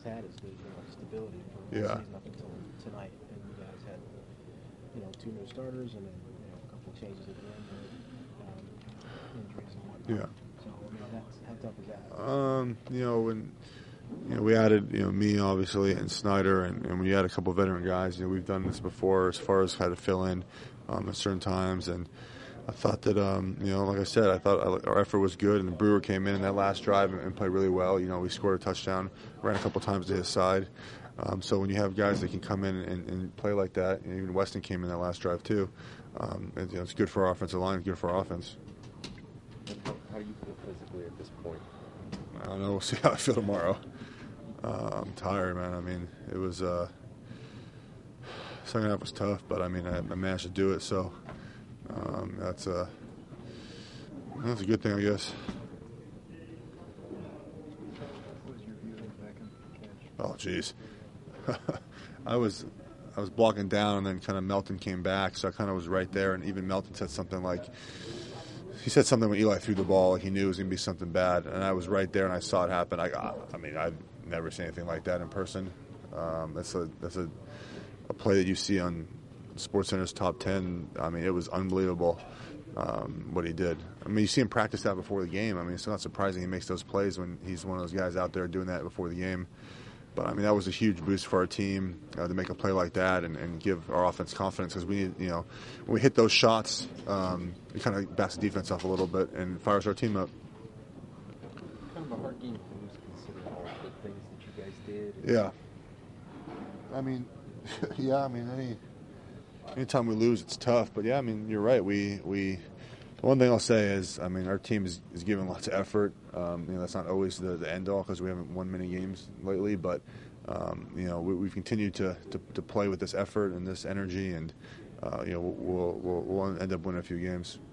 had is the stability for the Yeah. season up until tonight, and you guys had two new starters and then a couple of changes at the end with injuries and whatnot. Yeah. So I mean, that's how tough is that? When we added me obviously and Snyder, and we had a couple of veteran guys. We've done this before as far as how to fill in at certain times, and I thought that like I said, I thought our effort was good, and the Brewer came in that last drive and played really well. We scored a touchdown, ran a couple times to his side. So when you have guys that can come in and play like that, and even Weston came in that last drive too, it's good for our offensive line, good for our offense. How do you feel physically at this point? I don't know. We'll see how I feel tomorrow. I'm tired, man. I mean, it was second half was tough, but I mean, I managed to do it. So that's a good thing, I guess. What was your view of the back end catch? Oh, jeez. I was blocking down, and then kind of Melton came back, so I kind of was right there. And even Melton said something like, he said something when Eli threw the ball, like he knew it was going to be something bad, and I was right there, and I saw it happen. I mean, I've never seen anything like that in person. That's a play that you see on SportsCenter's top 10. I mean, it was unbelievable what he did. I mean, you see him practice that before the game. I mean, it's not surprising he makes those plays when he's one of those guys out there doing that before the game. But, I mean, that was a huge boost for our team to make a play like that and give our offense confidence, because we need, when we hit those shots, it kind of backs the defense off a little bit and fires our team up. Kind of a hard game to lose considering all the things that you guys did. Yeah. I mean, anytime we lose, it's tough. But, yeah, I mean, you're right. The one thing I'll say is, I mean, our team is giving lots of effort. That's not always the end all, because we haven't won many games lately. But we've continued to play with this effort and this energy, and we'll end up winning a few games.